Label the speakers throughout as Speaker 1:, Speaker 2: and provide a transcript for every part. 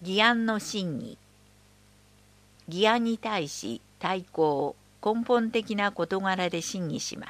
Speaker 1: 議案の審議。議案に対し対抗、根本的な事柄で審議します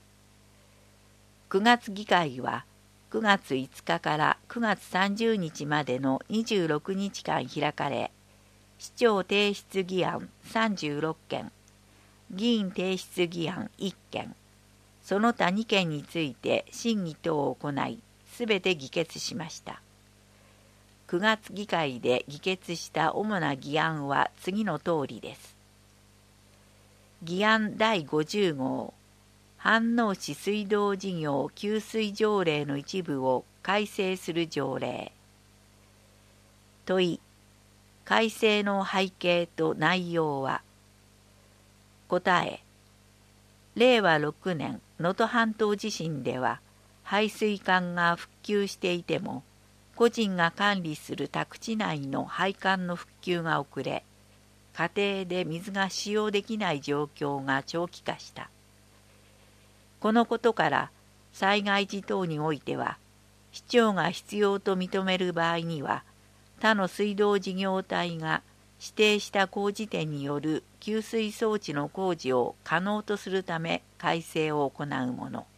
Speaker 1: 。9月議会は9月5日から9月30日までの26日間開かれ、市長提出議案36件、議員提出議案1件、その他2件について審議等を行い、すべて議決しました。9月議会で議決した主な議案は次の通りです。議案第50号、飯能市水道事業給水条例の一部を改正する条例。問い、改正の背景と内容は。答え、令和6年能登半島地震では排水管が復旧していても、個人が管理する宅地内の配管の復旧が遅れ、家庭で水が使用できない状況が長期化した。このことから災害時等においては、市長が必要と認める場合には、他の水道事業体が指定した工事店による給水装置の工事を可能とするため改正を行うもの。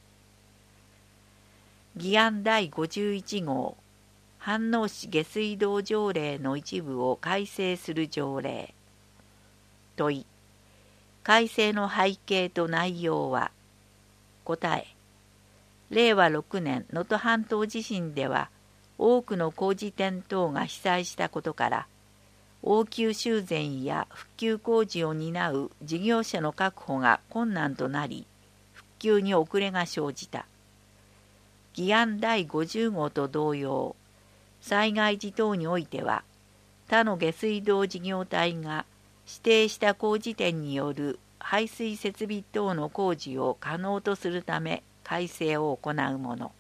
Speaker 1: 議案第51号、飯能市下水道条例の一部を改正する条例。問い、改正の背景と内容は。答え、令和6年能登半島地震では多くの工事店等が被災したことから、応急修繕や復旧工事を担う事業者の確保が困難となり、復旧に遅れが生じた。議案第50号と同様、災害時等においては、他の下水道事業体が指定した工事店による排水設備等の工事を可能とするため改正を行うもの。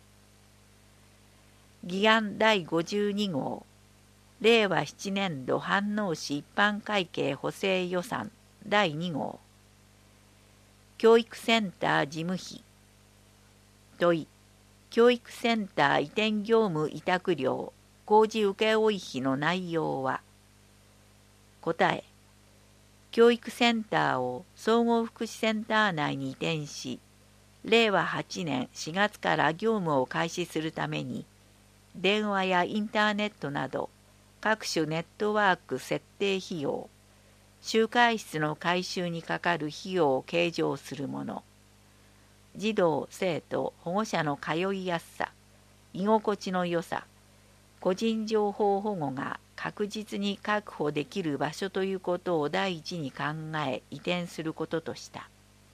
Speaker 1: 議案第52号、令和7年度飯能市一般会計補正予算第2号、教育センター事務費。問い、教育センター移転業務委託料工事請負費の内容は。答え、教育センターを総合福祉センター内に移転し、令和8年4月から業務を開始するために、電話やインターネットなど各種ネットワーク設定費用、集会室の改修にかかる費用を計上するもの、児童・生徒・保護者の通いやすさ、居心地の良さ、個人情報保護が確実に確保できる場所ということを第一に考え移転することとした。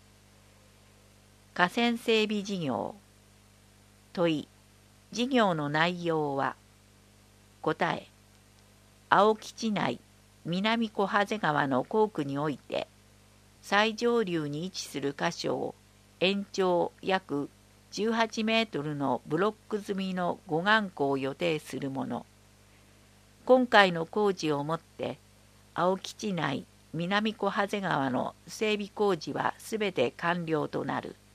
Speaker 1: 河川整備事業。問い、事業の内容は。答え、青木地内南小羽瀬川の工区において、最上流に位置する箇所を延長約18メートルのブロック済みの護岸湖を予定するもの。今回の工事をもって青木地内南小羽瀬川の整備工事はすべて完了となる。